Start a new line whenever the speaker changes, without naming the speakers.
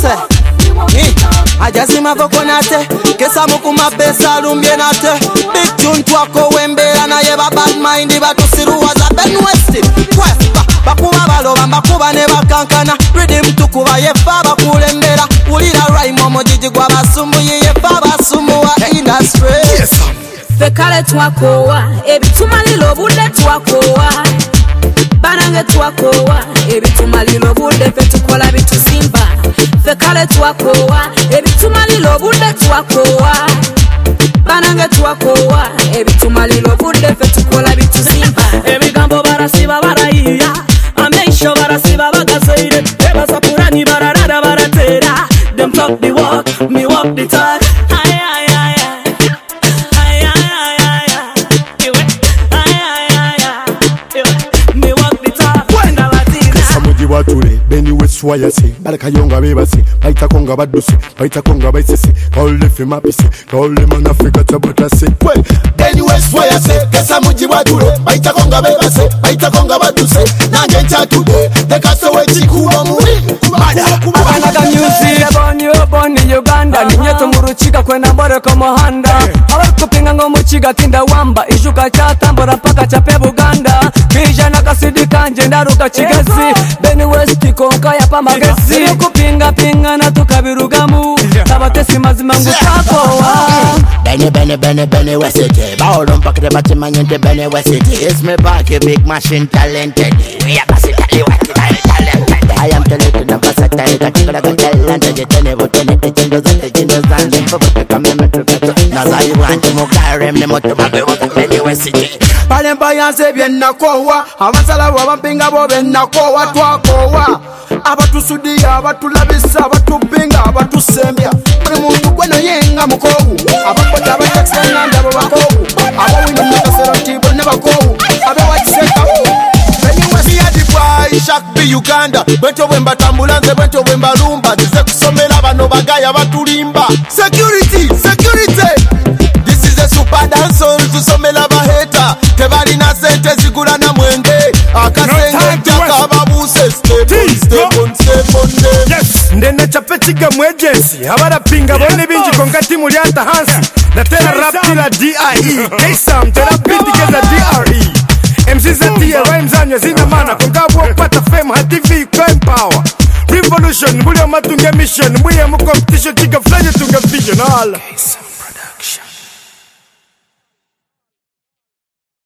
say ajazima vokonate kesa mukuma pesa lumbyenate big tune twako wembera naye ba bad mind batusiruwaza Ben West kwesta bakuba baloba bakuba ne bakankana rhythm tukuba yefa bakulembera ulira rhyme omujiji gwa basumbu yefa basumbu wa industry
fekale twakowa ebitumalilo budde twakowa banange twakowa ebitumalilo budde fetukola bitusimba fekale twakowa ebitumalilo budde twakowa banange twakowa ebitumalilo budde fetukola bitusimba ebigambo barasiba barayiya ameisho barasiba bagazeire ebasapurani bararara baratera them talk the walk me walk the talk
Benny West Wayase, Balakayonga Bebase, Baitakonga Baduse, Baitakonga Baisese, call the Fimapise, call the Man Africa Tabotase. Well, Benny West Wayase, Kasamuji Wadure, Baitakonga Bebase, Baitakonga Baduse, Nangenta today, the Casaway Chikuwa Muri,
Abanaga music, born in Uganda, Ninyeto Muruchika kwena bore komo handa. Awakupinga ngomuchiga tinda wamba, ishuka chatambora paka chape Buganda. Kijana kasidi kanje ndaruka chigezi, Benny West konka ya pa magezi. Kupinga pinga na tukabirugamu, tabatesi mazima ngutakowa.
Benny West City, Baolon pakete batimanyente Benny West City. It's me back, a big machine talented. We are basically talented. I am talented and versatile. Katika talented, you never turn the jindos and them for the commitment to better. Naza you want to mukarem ne moto babe Benny West City.
Palemba yanse bien nakowa, abasala wabampinga bobe nakowa twakowa. Abatusudia, abatulabisa, abatupinga, abatusembya. Buli muntu gweno yenga mukowu. Abakoda abatakisena ndabo bakowu. Abawinda mukasero tibo ne bakowu. Abawakiseka. Benny West yadi boy, Shak B Uganda. Bwento bwemba tambulanze, bwento bwemba lumba. Dize kusomela bano bagaya batulimba. Security. This is a super dancehall tusomela baheta. Tebali na sente zigula na mwenge. Akasenge jaka babuse step on.
Yes, ndene chapetiga mwejensi. Habara pinga bone binji konkati muliata hansi. Na tena rap kila D.I.E. K-Sam tena biti keza D.R.E. MC's a tia, rhymes anya zina mana. Kongabu wapata fame, hativi crime power. Revolution, muli wa matunga mission. Mbuye mu competition, chiga flyer tunga vision all.